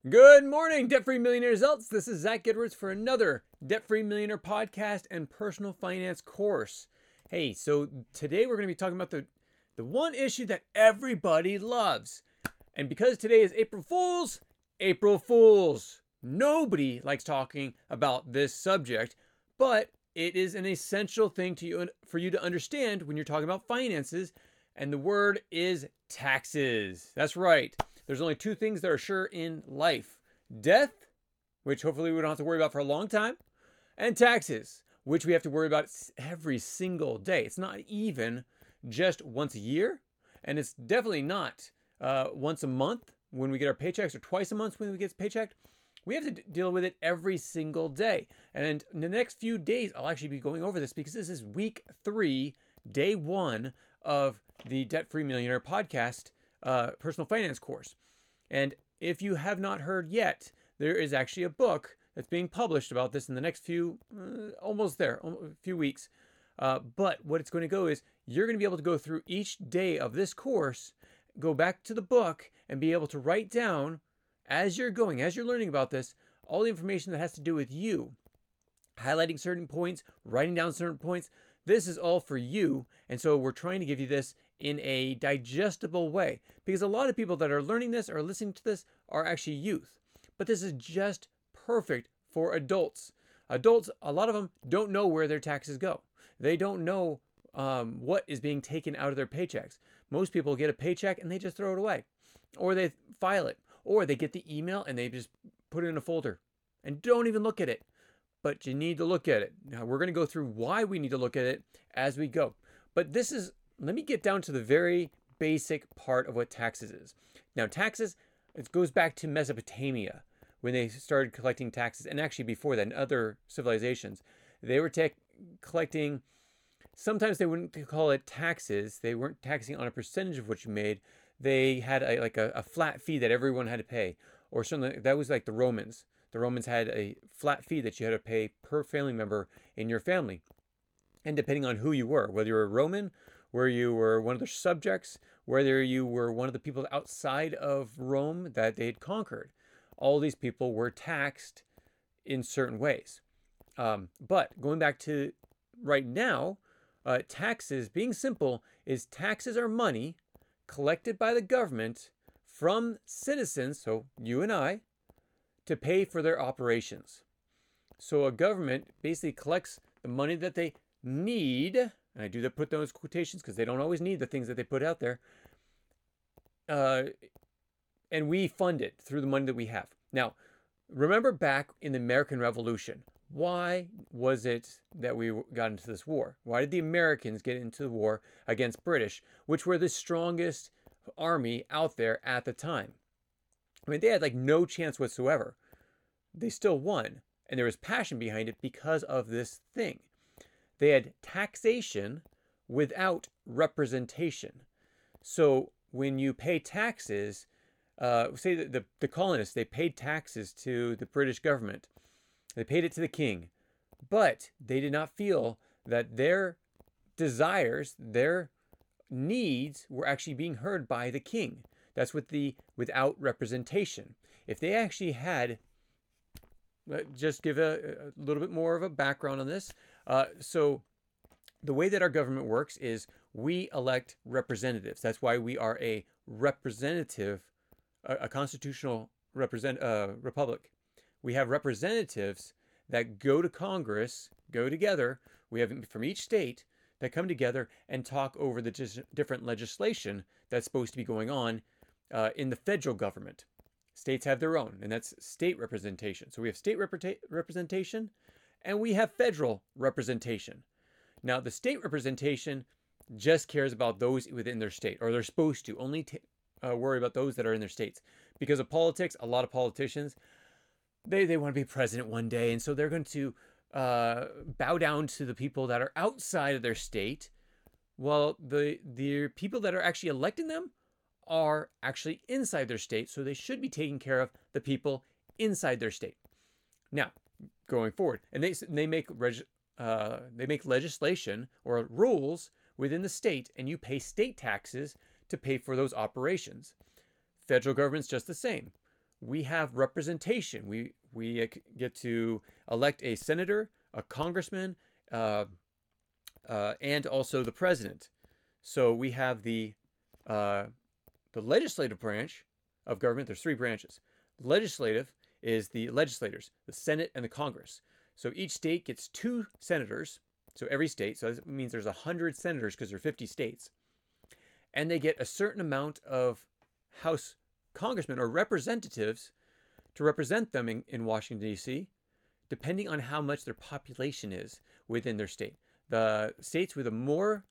Good morning, Debt Free Millionaire Results. This is Zach Edwards for another Debt Free Millionaire podcast and personal finance course. Hey, so today we're going to be talking about the one issue that everybody loves. And because today is April Fools. Nobody likes talking about this subject, but it is an essential thing for you to understand when you're talking about finances, and the word is taxes. That's right. There's only two things that are sure in life: death, which hopefully we don't have to worry about for a long time, and taxes, which we have to worry about every single day. It's not even just once a year, and it's definitely not once a month when we get our paychecks or twice a month when we get paycheck. We have to deal with it every single day. And in the next few days, I'll actually be going over this because this is week 3, day 1 of the Debt Free Millionaire podcast personal finance course. And if you have not heard yet, there is actually a book that's being published about this in the next few, almost there, a few weeks. But what it's going to go is you're going to be able to go through each day of this course, go back to the book, and be able to write down as you're learning about this, all the information that has to do with you, highlighting certain points, writing down certain points. This is all for you. And so we're trying to give you this in a digestible way, because a lot of people that are learning this or listening to this are actually youth. But this is just perfect for adults. Adults, a lot of them don't know where their taxes go. They don't know what is being taken out of their paychecks. Most people get a paycheck and they just throw it away, or they file it, or they get the email and they just put it in a folder and don't even look at it. But you need to look at it. Now, we're going to go through why we need to look at it as we go. But let me get down to the very basic part of what taxes is. Now, taxes, it goes back to Mesopotamia when they started collecting taxes. And actually before that, in other civilizations, they were collecting. Sometimes they wouldn't call it taxes. They weren't taxing on a percentage of what you made. They had a flat fee that everyone had to pay. Or something that was like the Romans. The Romans had a flat fee that you had to pay per family member in your family. And depending on who you were, whether you were a Roman, where you were one of their subjects, whether you were one of the people outside of Rome that they had conquered, all these people were taxed in certain ways. But going back to right now, taxes, being simple, is taxes are money collected by the government from citizens, so you and I, to pay for their operations. So a government basically collects the money that they need, and I do put those quotations because they don't always need the things that they put out there, and we fund it through the money that we have. Now, remember back in the American Revolution, why was it that we got into this war? Why did the Americans get into the war against British, which were the strongest army out there at the time? I mean, they had no chance whatsoever. They still won, and there was passion behind it because of this thing. They had taxation without representation. So when you pay taxes, say that the colonists, they paid taxes to the British government. They paid it to the king, but they did not feel that their desires, their needs were actually being heard by the king. That's with the without representation. If they actually had, just give a little bit more of a background on this. So the way that our government works is we elect representatives. That's why we are a representative, a constitutional republic. We have representatives that go to Congress, go together. We have from each state that come together and talk over the different legislation that's supposed to be going on in the federal government. States have their own, and that's state representation. So we have state representation, and we have federal representation. Now, the state representation just cares about those within their state, or they're supposed to only worry about those that are in their states. Because of politics, a lot of politicians, they want to be president one day, and so they're going to bow down to the people that are outside of their state. Well, the people that are actually electing them are actually inside their state, so they should be taking care of the people inside their state. Now, going forward, and they make legislation or rules within the state, and you pay state taxes to pay for those operations. Federal government's just the same. we have representation. We get to elect a senator, a congressman, uh, and also the president. So we have the legislative branch of government. There's three branches. The legislative is the legislators, the Senate and the Congress. So each state gets 2 senators. So every state, so that means there's 100 senators because there are 50 states. And they get a certain amount of House congressmen or representatives to represent them in Washington, D.C., depending on how much their population is within their state. The states with the more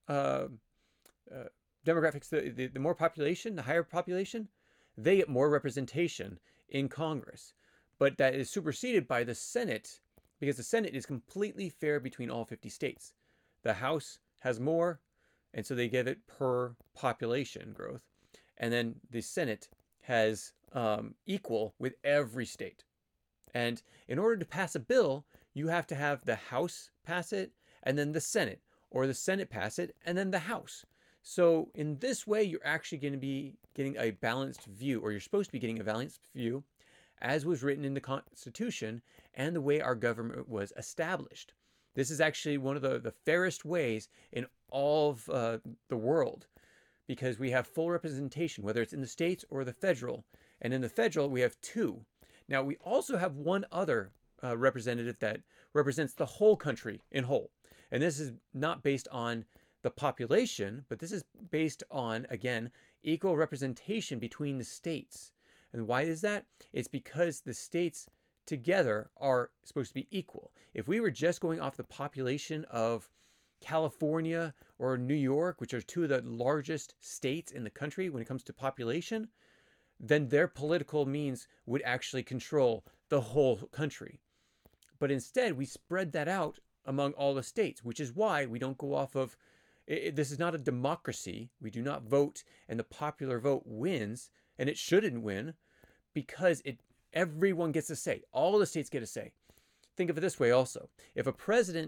demographics, the more population, the higher population, they get more representation in Congress. But that is superseded by the Senate because the Senate is completely fair between all 50 states. The House has more, and so they give it per population growth. And then the Senate has equal with every state. And in order to pass a bill, you have to have the House pass it, and then the Senate, or the Senate pass it, and then the House. So in this way, you're actually going to be getting a balanced view, or you're supposed to be getting a balanced view, as was written in the Constitution and the way our government was established. This is actually one of the fairest ways in all of the world, because we have full representation, whether it's in the states or the federal. And in the federal, we have 2. Now, we also have one other representative that represents the whole country in whole. And this is not based on the population, but this is based on, again, equal representation between the states. And why is that? It's because the states together are supposed to be equal. If we were just going off the population of California or New York, which are 2 of the largest states in the country when it comes to population, then their political means would actually control the whole country. But instead, we spread that out among all the states, which is why we don't go off of, this is not a democracy. We do not vote and the popular vote wins, and it shouldn't win because everyone gets a say. All the states get a say. Think of it this way also. If a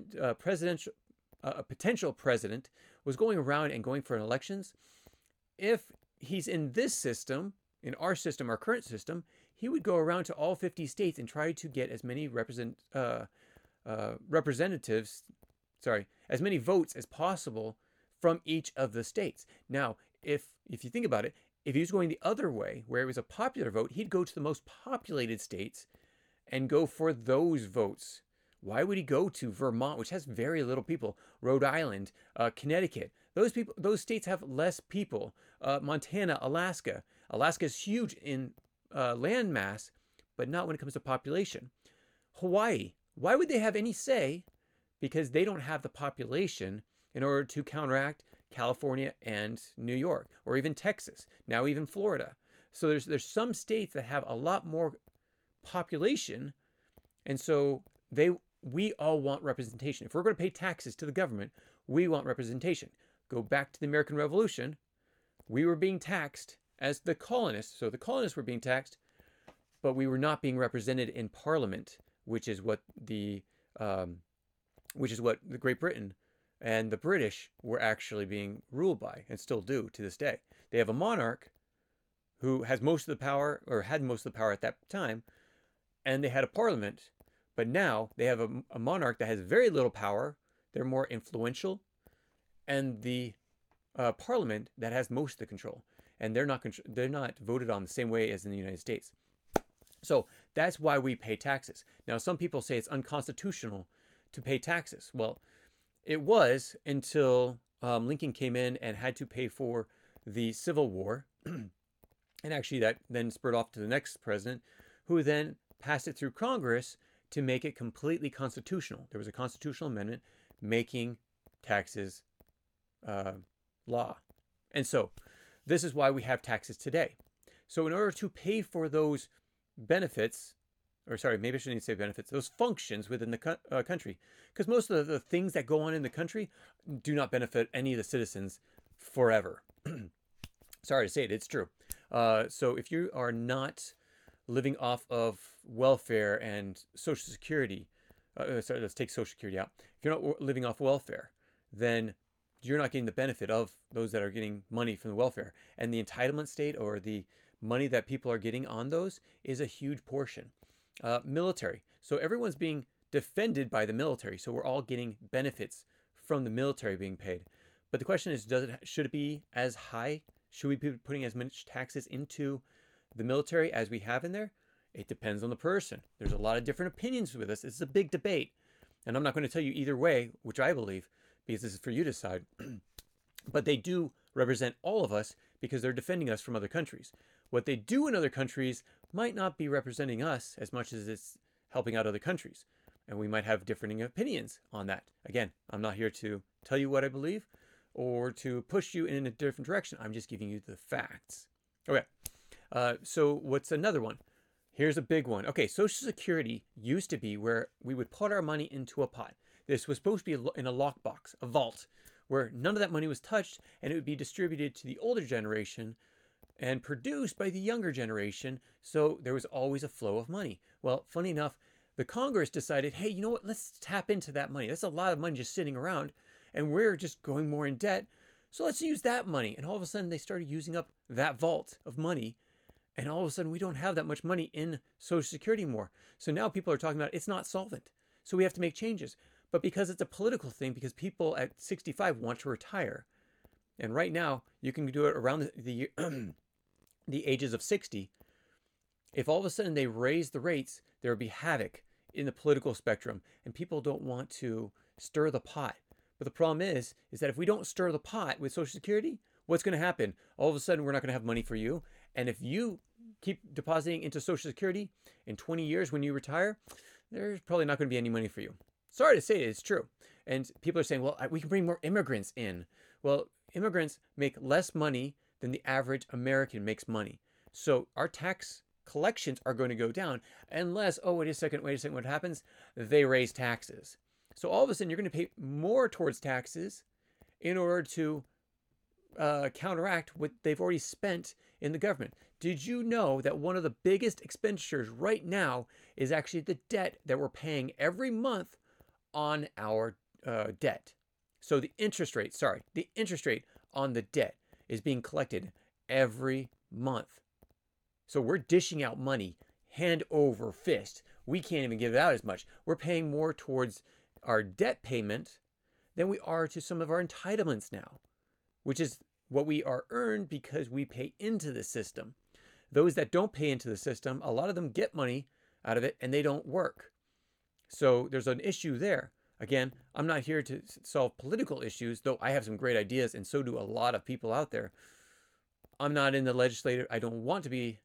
potential president was going around and going for elections, if he's in this system, in our system, our current system, he would go around to all 50 states and try to get as many as many votes as possible from each of the states. Now, if you think about it, if he was going the other way, where it was a popular vote, he'd go to the most populated states and go for those votes. Why would he go to Vermont, which has very little people? Rhode Island, Connecticut. Those states have less people. Montana, Alaska. Alaska is huge in land mass, but not when it comes to population. Hawaii. Why would they have any say? Because they don't have the population in order to counteract California and New York, or even Texas, now even Florida. So there's some states that have a lot more population, and so we all want representation. If we're going to pay taxes to the government, we want representation. Go back to the American Revolution. We were being taxed as the colonists, so the colonists were being taxed, but we were not being represented in Parliament, which is what the Great Britain and the British were actually being ruled by, and still do to this day. They have a monarch who has most of the power, or had most of the power at that time, and they had a parliament, but now they have a monarch that has very little power. They're more influential, and the parliament that has most of the control, and they're not voted on the same way as in the United States. So that's why we pay taxes. Now, some people say it's unconstitutional to pay taxes. Well, it was until Lincoln came in and had to pay for the Civil War. And actually that then spurred off to the next president, who then passed it through Congress to make it completely constitutional. There was a constitutional amendment making taxes law. And so this is why we have taxes today. So in order to pay for those benefits, or sorry, maybe I shouldn't say benefits, those functions within the country, because most of the things that go on in the country do not benefit any of the citizens forever. Sorry to say it, it's true. So if you are not living off of welfare and Social Security, sorry, let's take Social Security out. If you're not living off welfare, then you're not getting the benefit of those that are getting money from the welfare. And the entitlement state, or the money that people are getting on those is a huge portion. Military. So everyone's being defended by the military. So we're all getting benefits from the military being paid. But the question is, should it be as high? Should we be putting as much taxes into the military as we have in there? It depends on the person. There's a lot of different opinions with this. It's a big debate. And I'm not going to tell you either way, which I believe, because this is for you to decide. But they do represent all of us because they're defending us from other countries. What they do in other countries might not be representing us as much as it's helping out other countries. And we might have differing opinions on that. Again, I'm not here to tell you what I believe or to push you in a different direction. I'm just giving you the facts. Okay, so what's another one? Here's a big one. Okay, Social Security used to be where we would put our money into a pot. This was supposed to be in a lockbox, a vault, where none of that money was touched, and it would be distributed to the older generation and produced by the younger generation, so there was always a flow of money. Well, funny enough, the Congress decided, hey, you know what, let's tap into that money. That's a lot of money just sitting around, and we're just going more in debt, so let's use that money. And all of a sudden, they started using up that vault of money, and all of a sudden, we don't have that much money in Social Security anymore. So now people are talking about it's not solvent, so we have to make changes. But because it's a political thing, because people at 65 want to retire, and right now, you can do it around the the ages of 60, if all of a sudden they raise the rates, there will be havoc in the political spectrum, and people don't want to stir the pot. But the problem is that if we don't stir the pot with Social Security, what's going to happen? All of a sudden, we're not going to have money for you. And if you keep depositing into Social Security in 20 years when you retire, there's probably not going to be any money for you. Sorry to say it, it's true. And people are saying, well, we can bring more immigrants in. Well, immigrants make less money than the average American makes money. So our tax collections are going to go down unless, oh, wait a second, what happens? They raise taxes. So all of a sudden, you're going to pay more towards taxes in order to counteract what they've already spent in the government. Did you know that one of the biggest expenditures right now is actually the debt that we're paying every month on our debt? So the interest rate on the debt is being collected every month. So we're dishing out money hand over fist. We can't even give it out as much. We're paying more towards our debt payment than we are to some of our entitlements now, which is what we are earned because we pay into the system. Those that don't pay into the system, a lot of them get money out of it and they don't work. So there's an issue there. Again, I'm not here to solve political issues, though I have some great ideas, and so do a lot of people out there. I'm not in the legislature. I don't want to be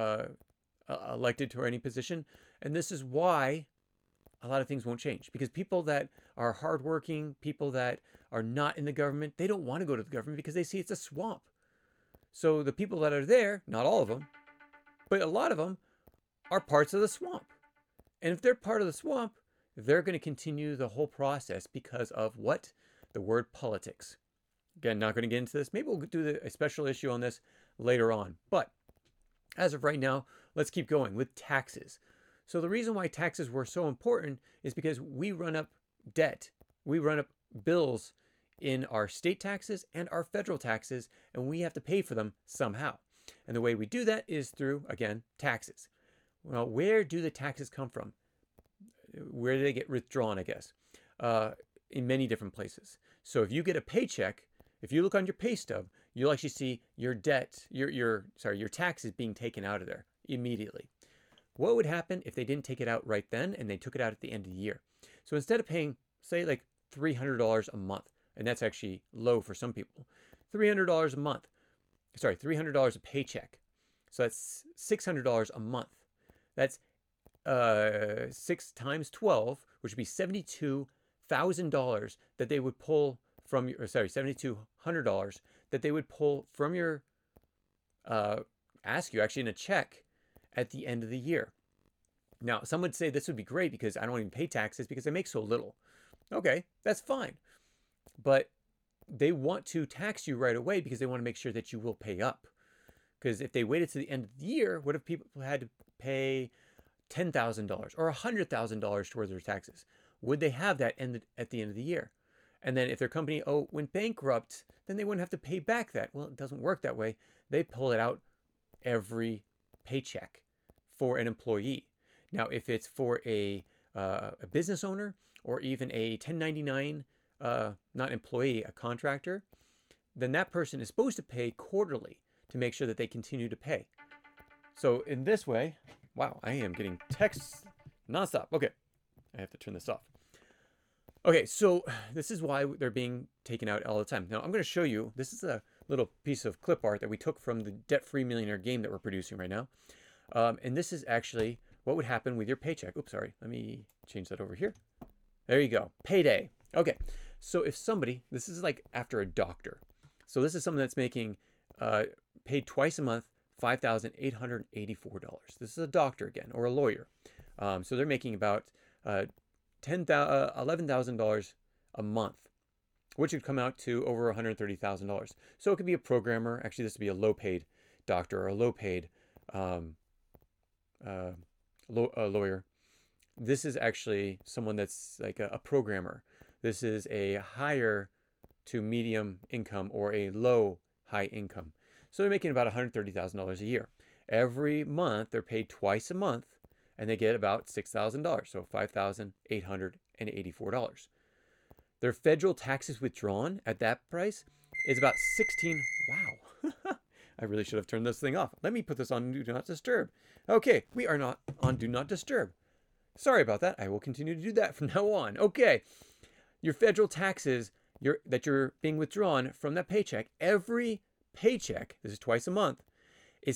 elected to any position. And this is why a lot of things won't change. Because people that are hardworking, people that are not in the government, they don't want to go to the government because they see it's a swamp. So the people that are there, not all of them, but a lot of them are parts of the swamp. And if they're part of the swamp, they're going to continue the whole process because of what? The word politics. Again, not going to get into this. Maybe we'll do a special issue on this later on. But as of right now, let's keep going with taxes. So the reason why taxes were so important is because we run up debt. We run up bills in our state taxes and our federal taxes, and we have to pay for them somehow. And the way we do that is through, again, taxes. Well, where do the taxes come from? Where do they get withdrawn, I guess? In many different places. So if you get a paycheck, if you look on your pay stub, you'll actually see your debt, your taxes being taken out of there immediately. What would happen if they didn't take it out right then and they took it out at the end of the year? So instead of paying, say, like $300 a month, and that's actually low for some people, $300 a month, $300 a paycheck. So that's $600 a month. That's 6 times 12, which would be $72,000 that they would pull from your, $7,200 that they would pull from your, ask you actually in a check at the end of the year. Now, some would say this would be great because I don't even pay taxes because I make so little. Okay, that's fine. But they want to tax you right away because they want to make sure that you will pay up. Because if they waited to the end of the year, what if people had to pay $10,000 or $100,000 towards their taxes? Would they have that at the end of the year? And then if their company went bankrupt, then they wouldn't have to pay back that. Well, it doesn't work that way. They pull it out every paycheck for an employee. Now, if it's for a business owner or even a 1099, not employee, a contractor, then that person is supposed to pay quarterly to make sure that they continue to pay. So in this way, wow, I am getting texts nonstop. Okay, I have to turn this off. Okay, so this is why they're being taken out all the time. Now I'm going to show you, this is a little piece of clip art that we took from the Debt-Free Millionaire game that we're producing right now. And this is actually what would happen with your paycheck. Oops, sorry. Let me change that over here. There you go. Payday. Okay, so if somebody, this is like after a doctor. So this is someone that's making paid twice a month, $5,884. This is a doctor again, or a lawyer. So they're making about $11,000 a month, which would come out to over $130,000. So it could be a programmer. Actually, this would be a low-paid doctor or a low-paid lawyer. This is actually someone that's like a programmer. This is a higher to medium income or a low high income. So they're making about $130,000 a year. Every month, they're paid twice a month, and they get about $6,000, so $5,884. Their federal taxes withdrawn at that price is about 16. Wow. I really should have turned this thing off. Let me put this on Do Not Disturb. Okay, we are not on Do Not Disturb. Sorry about that. I will continue to do that from now on. Okay, your federal taxes that you're being withdrawn from that paycheck, every paycheck, this is twice a month, is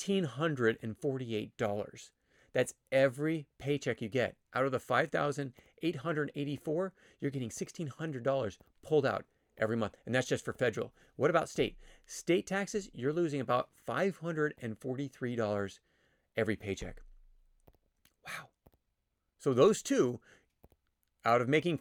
$1,648. That's every paycheck you get. Out of the $5,884, you're getting $1,600 pulled out every month. And that's just for federal. What about state? State taxes, you're losing about $543 every paycheck. Wow. So those two, out of making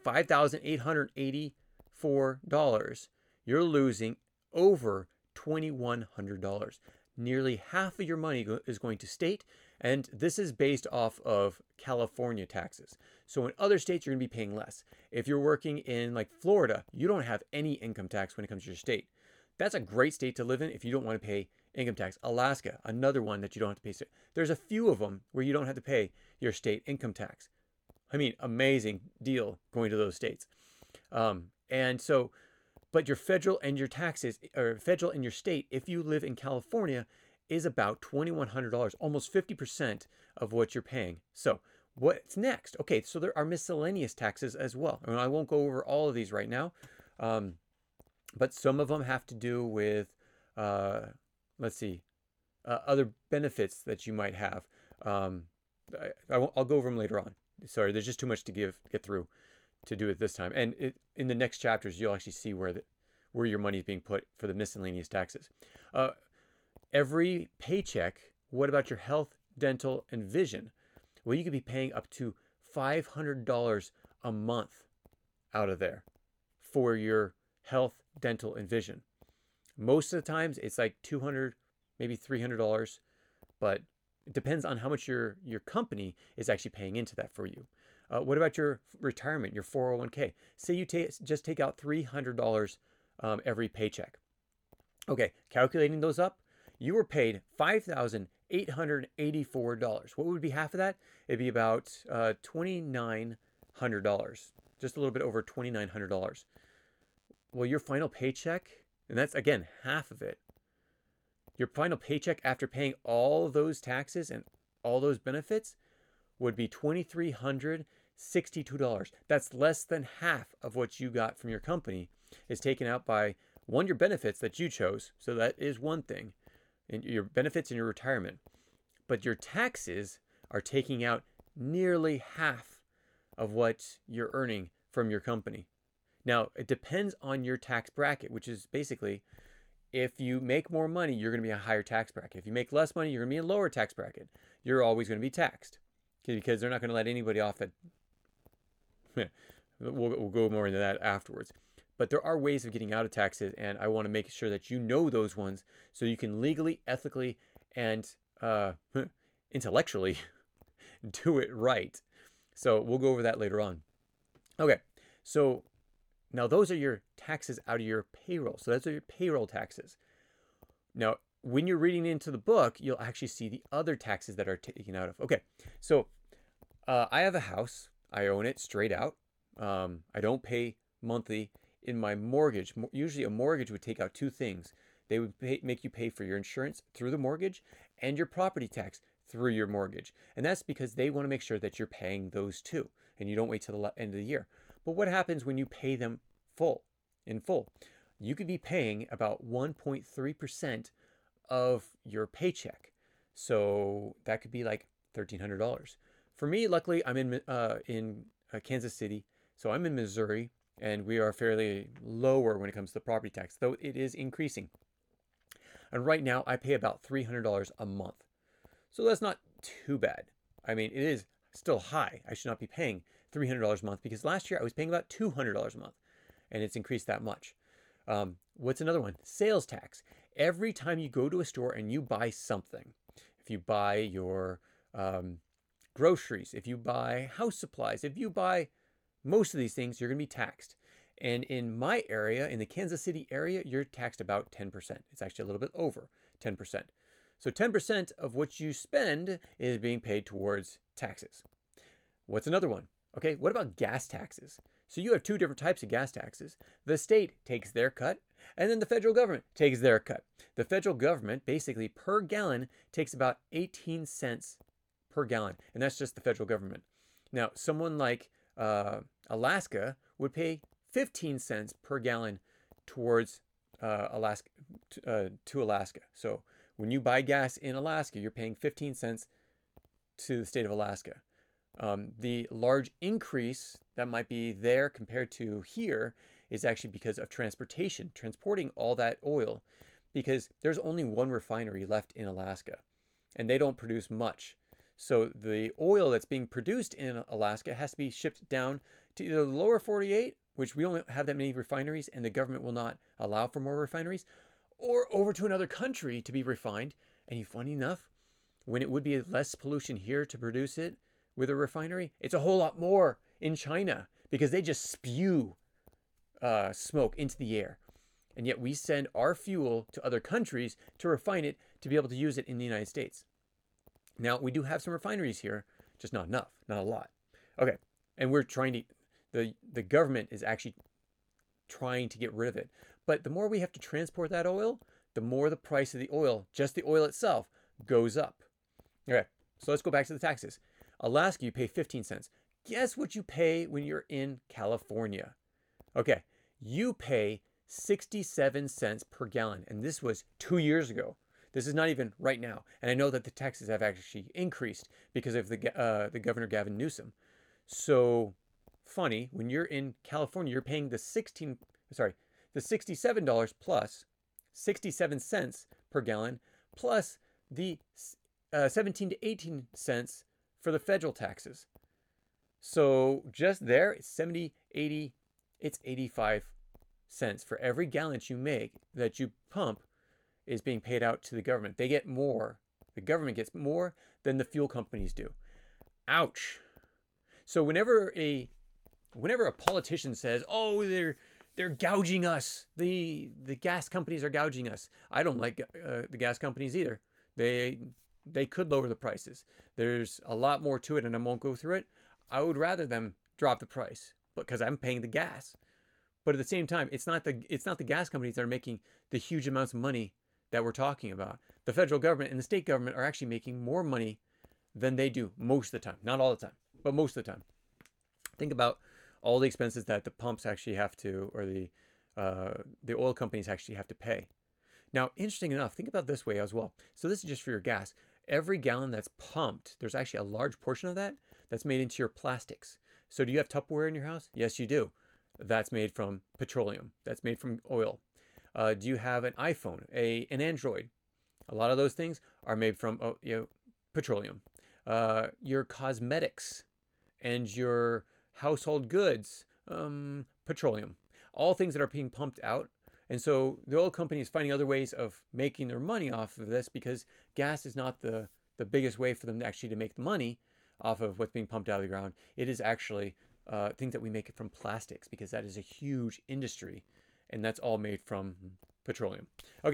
$5,884, you're losing over $2,100. Nearly half of your money is going to state, and this is based off of California taxes. So in other states, you're going to be paying less. If you're working in like Florida, you don't have any income tax when it comes to your state. That's a great state to live in if you don't want to pay income tax. Alaska, another one that you don't have to pay. There's a few of them where you don't have to pay your state income tax. I mean, amazing deal going to those states. But your federal and your taxes, or federal and your state, if you live in California, is about $2,100, almost 50% of what you're paying. So what's next? Okay, so there are miscellaneous taxes as well. I mean, I won't go over all of these right now, but some of them have to do with, other benefits that you might have. I'll go over them later on. Sorry, there's just too much to get through to do it this time. And in the next chapters, you'll actually see where your money is being put for the miscellaneous taxes. Every paycheck, what about your health, dental, and vision? Well, you could be paying up to $500 a month out of there for your health, dental, and vision. Most of the times, it's like $200, maybe $300, but it depends on how much your company is actually paying into that for you. What about your retirement, your 401k? Say you just take out $300 every paycheck. Okay, calculating those up, you were paid $5,884. What would be half of that? It'd be about $2,900, just a little bit over $2,900. Well, your final paycheck, and that's again half of it, your final paycheck after paying all those taxes and all those benefits would be $2,362. That's less than half of what you got from your company is taken out by, one, your benefits that you chose. So that is one thing, and your benefits and your retirement. But your taxes are taking out nearly half of what you're earning from your company. Now, it depends on your tax bracket, which is basically, if you make more money, you're going to be a higher tax bracket. If you make less money, you're going to be a lower tax bracket. You're always going to be taxed, because they're not going to let anybody off that. We'll go more into that afterwards. But there are ways of getting out of taxes, and I want to make sure that you know those ones so you can legally, ethically, and intellectually do it right. So we'll go over that later on. Okay, so now those are your taxes out of your payroll. So those are your payroll taxes. Now, when you're reading into the book, you'll actually see the other taxes that are taken out of. Okay, so I have a house. I own it straight out. I don't pay monthly in my mortgage. Usually a mortgage would take out two things. They would make you pay for your insurance through the mortgage and your property tax through your mortgage. And that's because they want to make sure that you're paying those two and you don't wait till the end of the year. But what happens when you pay them in full? You could be paying about 1.3% of your paycheck. So that could be like $1,300. For me, luckily, I'm in Kansas City, so I'm in Missouri, and we are fairly lower when it comes to the property tax, though it is increasing. And right now, I pay about $300 a month. So that's not too bad. I mean, it is still high. I should not be paying $300 a month because last year I was paying about $200 a month, and it's increased that much. What's another one? Sales tax. Every time you go to a store and you buy something, if you buy your groceries, if you buy house supplies, if you buy most of these things, you're going to be taxed. And in my area, in the Kansas City area, you're taxed about 10%. It's actually a little bit over 10%. So 10% of what you spend is being paid towards taxes. What's another one? Okay, what about gas taxes? So you have two different types of gas taxes. The state takes their cut, and then the federal government takes their cut. The federal government, basically per gallon, takes about 18 cents per gallon, and that's just the federal government. Now, someone like Alaska would pay 15 cents per gallon towards Alaska to Alaska. So when you buy gas in Alaska, you're paying 15 cents to the state of Alaska. The large increase that might be there compared to here is actually because of transportation, transporting all that oil, because there's only one refinery left in Alaska, and they don't produce much. So the oil that's being produced in Alaska has to be shipped down to either the lower 48, which we don't have that many refineries, and the government will not allow for more refineries, or over to another country to be refined. And funny enough, when it would be less pollution here to produce it with a refinery, it's a whole lot more in China because they just spew smoke into the air. And yet we send our fuel to other countries to refine it to be able to use it in the United States. Now, we do have some refineries here, just not enough, not a lot. Okay, and we're trying to, the government is actually trying to get rid of it. But the more we have to transport that oil, the more the price of the oil, just the oil itself, goes up. Okay, so let's go back to the taxes. Alaska, you pay 15 cents. Guess what you pay when you're in California? Okay, you pay 67 cents per gallon. And this was 2 years ago. This is not even right now. And I know that the taxes have actually increased because of the Governor Gavin Newsom. So funny, when you're in California, you're paying the $67 plus 67 cents per gallon plus the 17 to 18 cents for the federal taxes. So just there, it's 70, 80, it's 85 cents for every gallon that you pump is being paid out to the government. They get more. The government gets more than the fuel companies do. Ouch. So whenever a politician says, "Oh, they're gouging us. The gas companies are gouging us." I don't like the gas companies either. They could lower the prices. There's a lot more to it, and I won't go through it. I would rather them drop the price, because I'm paying the gas. But at the same time, it's not the gas companies that are making the huge amounts of money that we're talking about. The federal government and the state government are actually making more money than they do most of the time. Not all the time, but most of the time. Think about all the expenses that the pumps actually have to, or the oil companies actually have to pay. Now, interesting enough, think about it this way as well. So this is just for your gas. Every gallon that's pumped, there's actually a large portion of that that's made into your plastics. So do you have Tupperware in your house? Yes, you do. That's made from petroleum. That's made from oil. Do you have an iPhone, an Android? A lot of those things are made from petroleum. Your cosmetics and your household goods, petroleum. All things that are being pumped out. And so the oil company is finding other ways of making their money off of this, because gas is not the biggest way for them to actually make the money off of what's being pumped out of the ground. It is actually things that we make from plastics, because that is a huge industry, and that's all made from petroleum. Okay,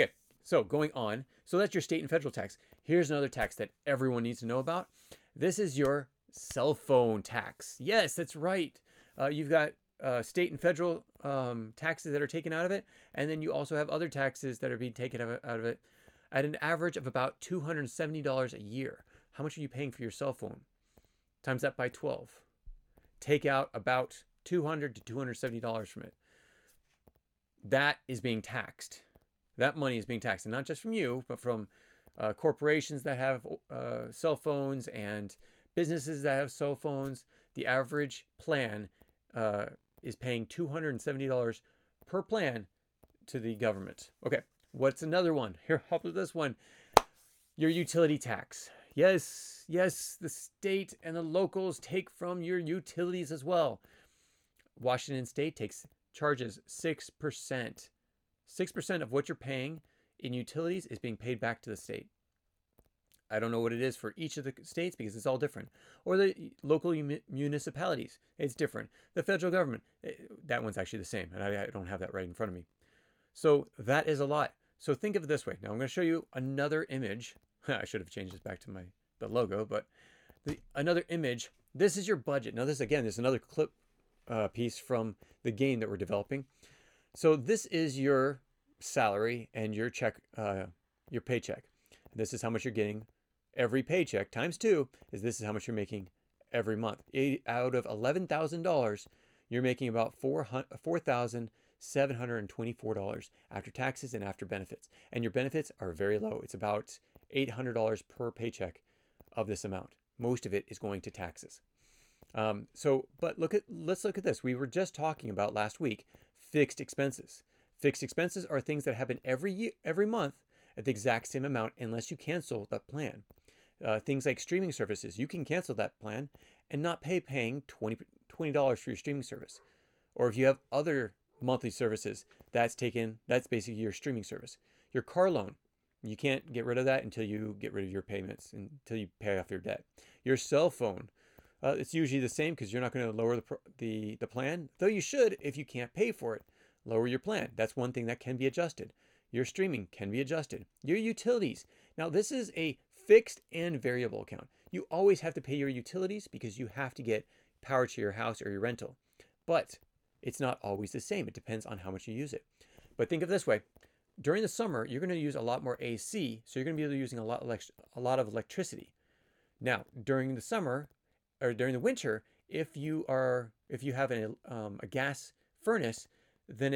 So going on, so that's your state and federal tax. Here's another tax that everyone needs to know about. This is your cell phone tax. Yes, that's right. You've got state and federal taxes that are taken out of it, and then you also have other taxes that are being taken out of it at an average of about $270 a year. How much are you paying for your cell phone? Times that by 12. Take out about $200 to $270 from it. That is being taxed. That money is being taxed, and not just from you, but from corporations that have cell phones and businesses that have cell phones. The average plan is paying $270 per plan to the government. Okay, what's another one? Here, help with this one. Your utility tax. Yes, the state and the locals take from your utilities as well. Washington State charges 6%. 6% of what you're paying in utilities is being paid back to the state. I don't know what it is for each of the states because it's all different. Or the local municipalities, it's different. The federal government, that one's actually the same, and I don't have that right in front of me. So that is a lot. So think of it this way. Now I'm going to show you another image. I should have changed this back to the logo, but another image. This is your budget. Now this, again, is another clip piece from the game that we're developing. So this is your salary and your check, your paycheck. This is how much you're getting every paycheck. Times 2 is this is how much you're making every month. Out of $11,000, you're making about $4,724 after taxes and after benefits. And your benefits are very low. It's about $800 per paycheck of this amount. Most of it is going to taxes. But let's look at this. We were just talking about last week fixed expenses. Fixed expenses are things that happen every month at the exact same amount unless you cancel that plan. Things like streaming services, you can cancel that plan and not paying $20 for your streaming service. Or if you have other monthly services, that's basically your streaming service. Your car loan, you can't get rid of that until you get rid of your payments, until you pay off your debt. Your cell phone, it's usually the same because you're not going to lower the plan, though you should if you can't pay for it. Lower your plan. That's one thing that can be adjusted. Your streaming can be adjusted. Your utilities. Now, this is a fixed and variable account. You always have to pay your utilities because you have to get power to your house or your rental. But it's not always the same. It depends on how much you use it. But think of it this way. During the summer, you're going to use a lot more AC, so you're going to be using a lot of electricity. Now, during the summer or during the winter, if you have a gas furnace, then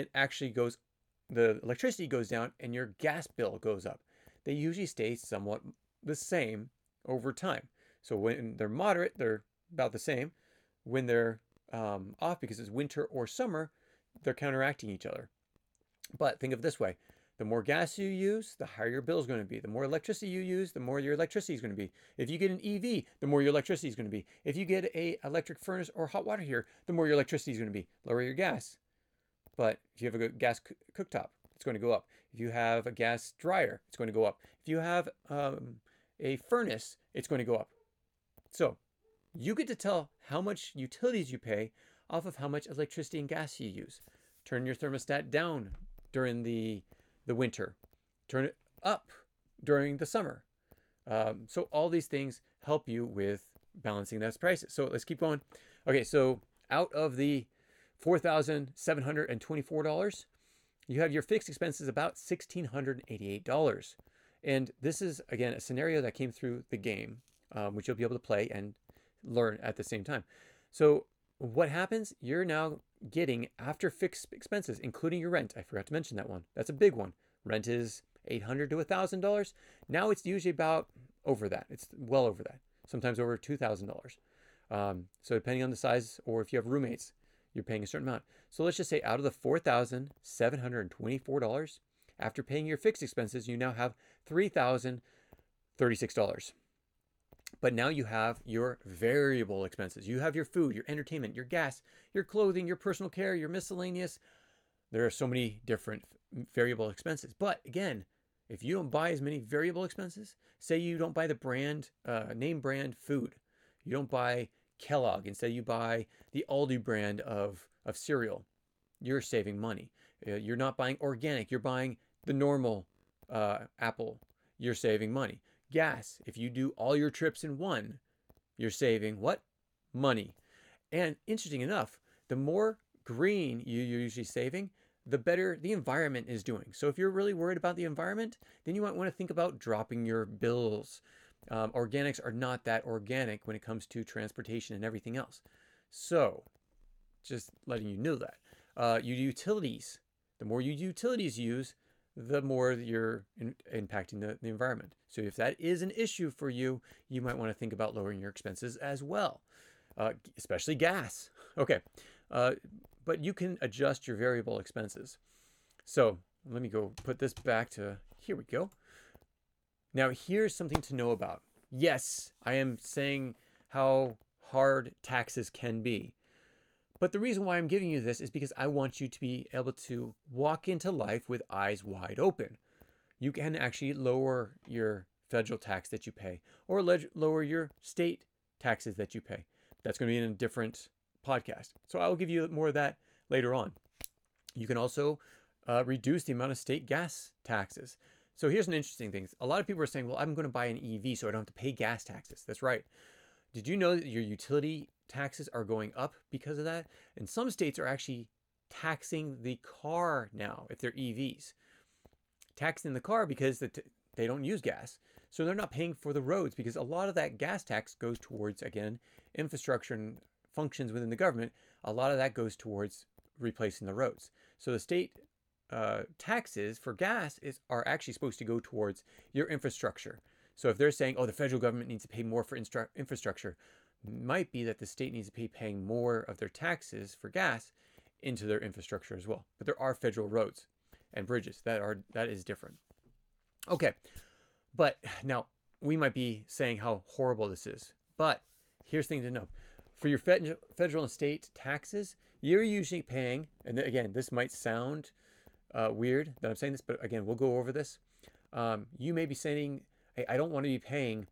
the electricity goes down and your gas bill goes up. They usually stay somewhat the same over time. So when they're moderate, they're about the same. When they're off because it's winter or summer, they're counteracting each other. But think of it this way. The more gas you use, the higher your bill is going to be. The more electricity you use, the more your electricity is going to be. If you get an EV, the more your electricity is going to be. If you get a electric furnace or hot water heater, the more your electricity is going to be. Lower your gas. But if you have a gas cooktop, it's going to go up. If you have a gas dryer, it's going to go up. If you have a furnace, it's going to go up. So you get to tell how much utilities you pay off of how much electricity and gas you use. Turn your thermostat down during the winter. Turn it up during the summer. So all these things help you with balancing those prices. So let's keep going. Okay, so out of the $4,724, you have your fixed expenses about $1,688. And this is, again, a scenario that came through the game, which you'll be able to play and learn at the same time. So what happens? You're now getting, after fixed expenses, including your rent. I forgot to mention that one. That's a big one. Rent is $800 to $1,000. Now it's usually about over that. It's well over that. Sometimes over $2,000. So depending on the size, or if you have roommates, you're paying a certain amount. So let's just say out of the $4,724, after paying your fixed expenses, you now have $3,036. But now you have your variable expenses. You have your food, your entertainment, your gas, your clothing, your personal care, your miscellaneous. There are so many different variable expenses. But again, if you don't buy as many variable expenses, say you don't buy the name brand food, you don't buy Kellogg, instead you buy the Aldi brand of cereal, you're saving money. You're not buying organic, you're buying the normal Apple, you're saving money. Gas, if you do all your trips in one, you're saving what? Money. And interesting enough, the more green you're usually saving, the better the environment is doing. So if you're really worried about the environment, then you might want to think about dropping your bills. Organics are not that organic when it comes to transportation and everything else. So just letting you know that. Your utilities, the more you utilities use, the more you're impacting the environment. So if that is an issue for you, you might want to think about lowering your expenses as well, especially gas. Okay, but you can adjust your variable expenses. So let me go put this back to, here we go. Now here's something to know about. Yes, I am saying how hard taxes can be. But the reason why I'm giving you this is because I want you to be able to walk into life with eyes wide open. You can actually lower your federal tax that you pay or lower your state taxes that you pay. That's going to be in a different podcast. So I'll give you more of that later on. You can also reduce the amount of state gas taxes. So here's an interesting thing. A lot of people are saying, well, I'm going to buy an EV so I don't have to pay gas taxes. That's right. Did you know that your utility taxes are going up because of that? And some states are actually taxing the car now if they're EVs. Taxing the car because they don't use gas. So they're not paying for the roads because a lot of that gas tax goes towards, again, infrastructure and functions within the government. A lot of that goes towards replacing the roads. So the state taxes for gas are actually supposed to go towards your infrastructure. So if they're saying, oh, the federal government needs to pay more for infrastructure, might be that the state needs to be paying more of their taxes for gas into their infrastructure as well. But there are federal roads and bridges that is different. Okay, but now we might be saying how horrible this is. But here's the thing to know. For your federal and state taxes, you're usually paying, and again, this might sound weird that I'm saying this, but again, we'll go over this. You may be saying, hey, I don't want to be paying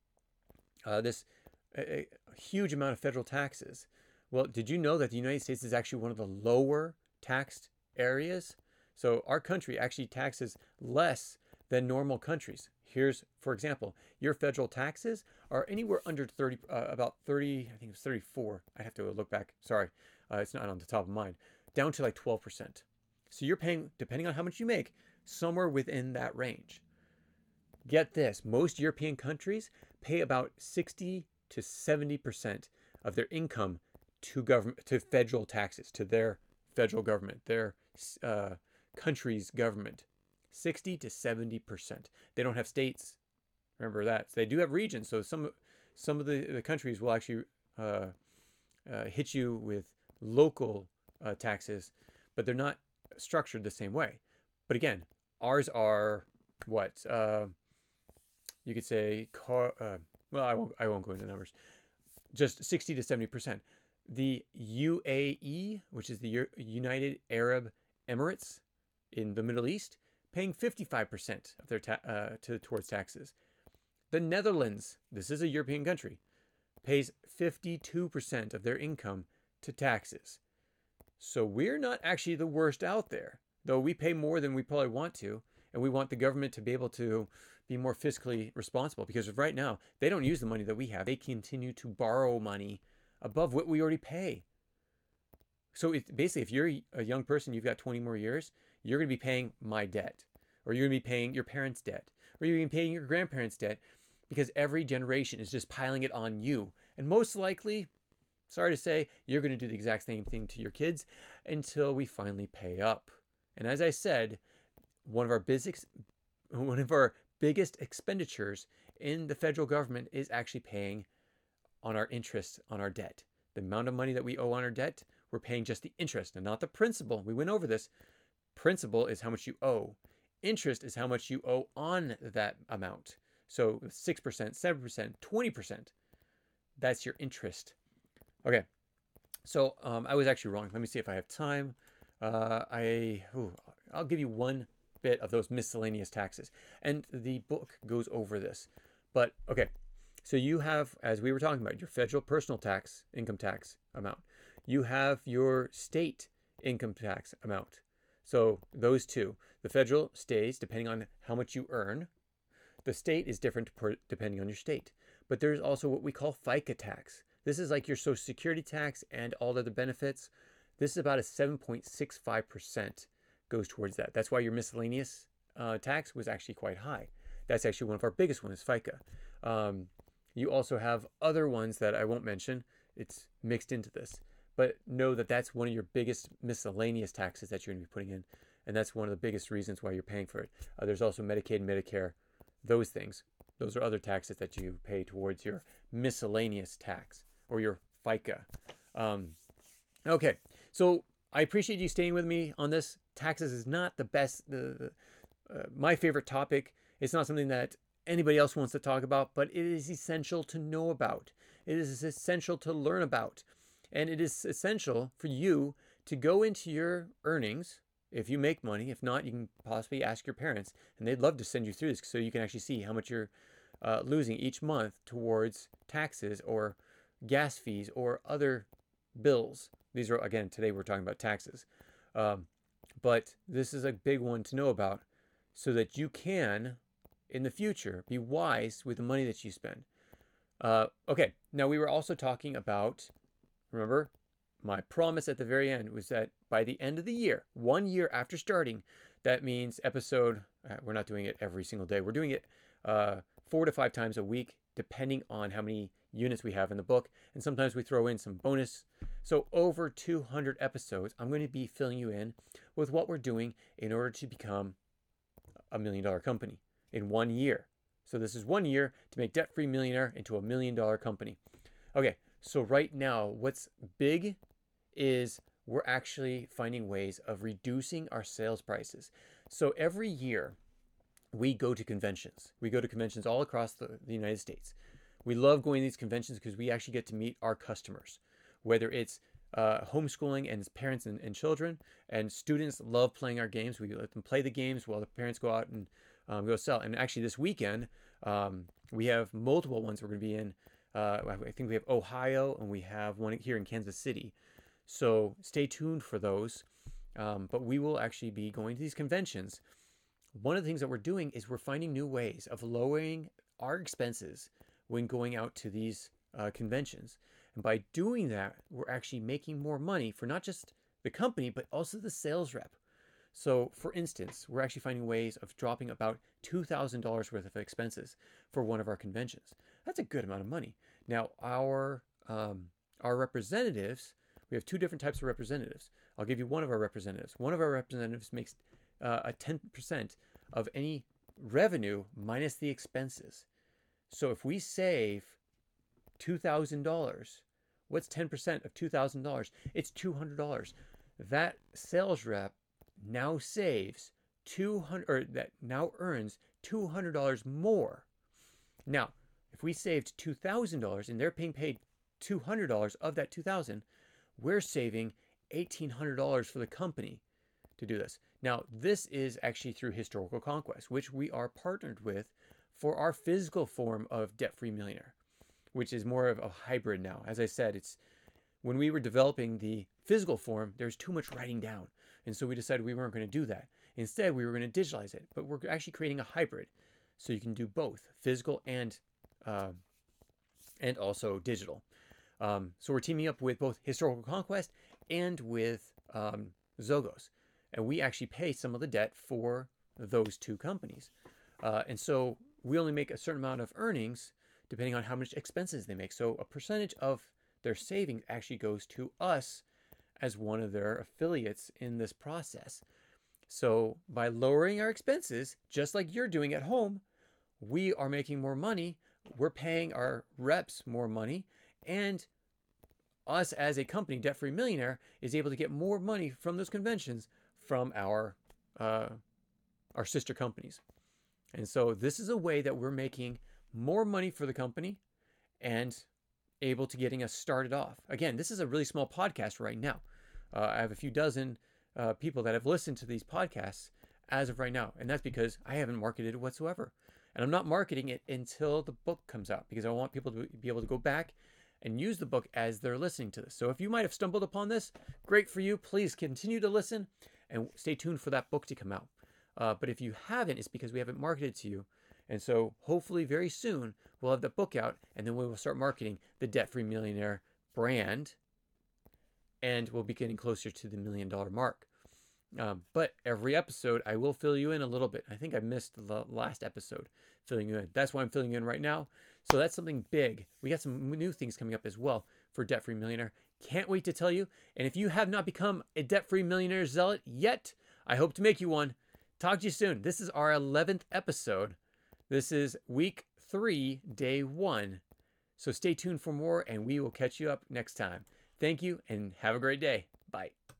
this a huge amount of federal taxes. Well, did you know that the United States is actually one of the lower taxed areas? So our country actually taxes less than normal countries. Here's, for example, your federal taxes are anywhere under 30, about 30, I think it was 34. I have to look back. Sorry, it's not on the top of mind. Down to like 12%. So you're paying, depending on how much you make, somewhere within that range. Get this, most European countries pay about 60 to 70% of their income to federal taxes, to their federal government, their country's government. 60 to 70%. They don't have states. Remember that. So they do have regions. So some of the countries will actually hit you with local taxes, but they're not structured the same way. But again, ours are what? You could say, well, I won't go into numbers. Just 60 to 70%. The UAE, which is the United Arab Emirates in the Middle East, paying 55% of their towards taxes. The Netherlands, this is a European country, pays 52% of their income to taxes. So we're not actually the worst out there, though we pay more than we probably want to, and we want the government to be able to be more fiscally responsible, because right now they don't use the money that we have. They continue to borrow money above what we already pay. So basically, if you're a young person, you've got 20 more years, you're going to be paying my debt, or you're going to be paying your parents' debt, or you're going to be paying your grandparents' debt, because every generation is just piling it on you. And most likely, sorry to say, you're going to do the exact same thing to your kids until we finally pay up. And as I said, one of our biggest expenditures in the federal government is actually paying on our interest on our debt. The amount of money that we owe on our debt, we're paying just the interest and not the principal. We went over this. Principal is how much you owe. Interest is how much you owe on that amount. So 6%, 7%, 20%. That's your interest. Okay. So I was actually wrong. Let me see if I have time. I'll give you one bit of those miscellaneous taxes. And the book goes over this. But okay. So you have, as we were talking about, your federal personal tax, income tax amount. You have your state income tax amount. So those two, the federal stays depending on how much you earn. The state is different depending on your state. But there's also what we call FICA tax. This is like your Social Security tax and all other benefits. This is about a 7.65% goes towards that. That's why your miscellaneous tax was actually quite high. That's actually one of our biggest ones, FICA. You also have other ones that I won't mention. It's mixed into this. But know that that's one of your biggest miscellaneous taxes that you're going to be putting in. And that's one of the biggest reasons why you're paying for it. There's also Medicaid and Medicare, those things. Those are other taxes that you pay towards your miscellaneous tax or your FICA. Okay, so I appreciate you staying with me on this. Taxes is not the best, my favorite topic. It's not something that anybody else wants to talk about, but it is essential to know about. It is essential to learn about. And it is essential for you to go into your earnings if you make money. If not, you can possibly ask your parents, and they'd love to send you through this so you can actually see how much you're losing each month towards taxes or gas fees or other bills. These are, again, today we're talking about taxes. But this is a big one to know about so that you can, in the future, be wise with the money that you spend. Okay, now we were also talking about, remember, my promise at the very end was that by the end of the year, 1 year after starting, that means we're not doing it every single day. We're doing it 4 to 5 times a week, depending on how many units we have in the book. And sometimes we throw in some bonus. So over 200 episodes, I'm going to be filling you in with what we're doing in order to become a $1 million company in 1 year. So this is 1 year to make Debt Free Millionaire into a $1 million company. Okay, so right now, what's big is we're actually finding ways of reducing our sales prices. So every year, we go to conventions. We go to conventions all across the United States. We love going to these conventions because we actually get to meet our customers, whether it's homeschooling and parents and children, and students love playing our games. We let them play the games while the parents go out and go sell. And actually this weekend, we have multiple ones we're going to be in. I think we have Ohio and we have one here in Kansas City. So stay tuned for those. But we will actually be going to these conventions. One of the things that we're doing is we're finding new ways of lowering our expenses when going out to these conventions. And by doing that, we're actually making more money for not just the company, but also the sales rep. So for instance, we're actually finding ways of dropping about $2,000 worth of expenses for one of our conventions. That's a good amount of money. Now, our representatives, we have 2 different types of representatives. I'll give you one of our representatives. One of our representatives makes a 10% of any revenue minus the expenses. So if we save $2,000, what's 10% of $2,000? It's $200. That sales rep now saves now earns $200 more. Now, if we saved $2,000 and they're being paid $200 of that $2,000, we're saving $1,800 for the company to do this. Now, this is actually through Historical Conquest, which we are partnered with for our physical form of Debt Free Millionaire, which is more of a hybrid now. As I said, it's when we were developing the physical form, there's too much writing down. And so we decided we weren't going to do that. Instead, we were going to digitalize it, but we're actually creating a hybrid. So you can do both physical and also digital. So we're teaming up with both Historical Conquest and with Zogos. And we actually pay some of the debt for those 2 companies. And so we only make a certain amount of earnings depending on how much expenses they make. So a percentage of their savings actually goes to us as one of their affiliates in this process. So by lowering our expenses, just like you're doing at home, we are making more money. We're paying our reps more money, and us as a company, Debt Free Millionaire, is able to get more money from those conventions from our sister companies. And so this is a way that we're making more money for the company and able to getting us started off. Again, this is a really small podcast right now. I have a few dozen people that have listened to these podcasts as of right now. And that's because I haven't marketed it whatsoever. And I'm not marketing it until the book comes out because I want people to be able to go back and use the book as they're listening to this. So if you might have stumbled upon this, great for you. Please continue to listen and stay tuned for that book to come out. But if you haven't, it's because we haven't marketed to you. And so hopefully very soon we'll have the book out, and then we will start marketing the Debt Free Millionaire brand, and we'll be getting closer to the $1 million mark. But every episode, I will fill you in a little bit. I think I missed the last episode filling you in. That's why I'm filling you in right now. So that's something big. We got some new things coming up as well for Debt Free Millionaire. Can't wait to tell you. And if you have not become a Debt Free Millionaire Zealot yet, I hope to make you one. Talk to you soon. This is our 11th episode. This is week 3, day 1. So stay tuned for more, and we will catch you up next time. Thank you, and have a great day. Bye.